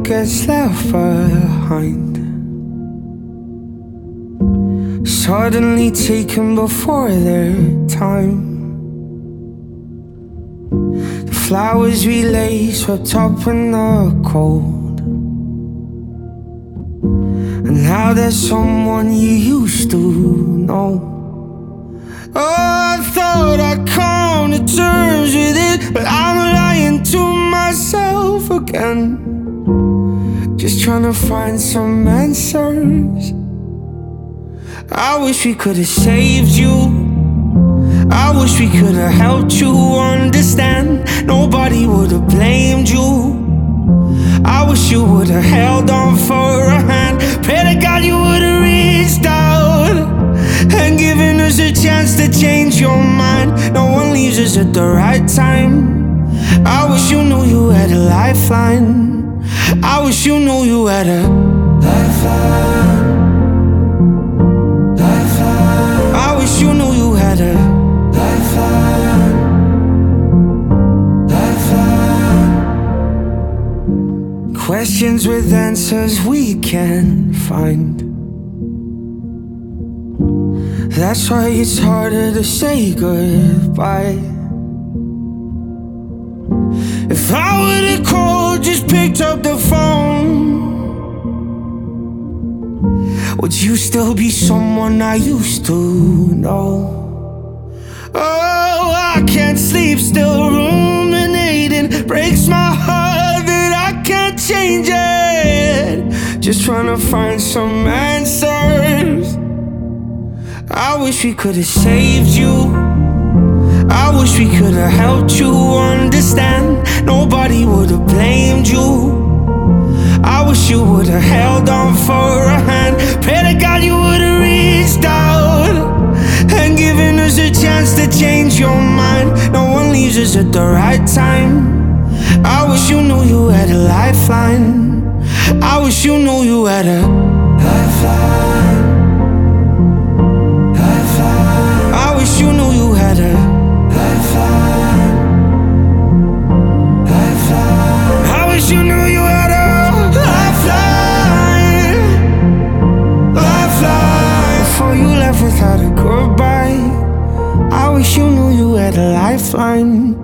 gets left behind, suddenly taken before their time. The flowers we lay swept up in the cold, and now there's someone you used to know. Oh, I thought I'd come to terms with it, but I'm lying to myself again, just trying to find some answers. I wish we could have saved you, I wish we could have helped you understand. Nobody would have blamed you. I wish you would have held on for a hand. Pray to God you would have reached out and given us a chance to change your mind. No one leaves us at the right time. I wish you knew you had a lifeline. I wish you knew you had a lifeline. I wish you knew you had a lifeline. Questions with answers we can't find. That's why it's harder to say goodbye. If I would've called, just picked up the phone, would you still be someone I used to know? Oh, I can't sleep, still ruminating. Breaks my heart that I can't change it. Just trying to find some answers. I wish we could have saved you, I wish we could have helped you understand. Nobody would have blamed you. I wish you would have held on for a hand. Pray to God you would have reached out and given us a chance to change your mind. No one leaves us at the right time. I wish you knew you had a lifeline. I wish you knew you had a lifeline. I wish you knew you had a lifeline. I wish you knew you had a lifeline. Before you left without a goodbye, I wish you knew you had a lifeline.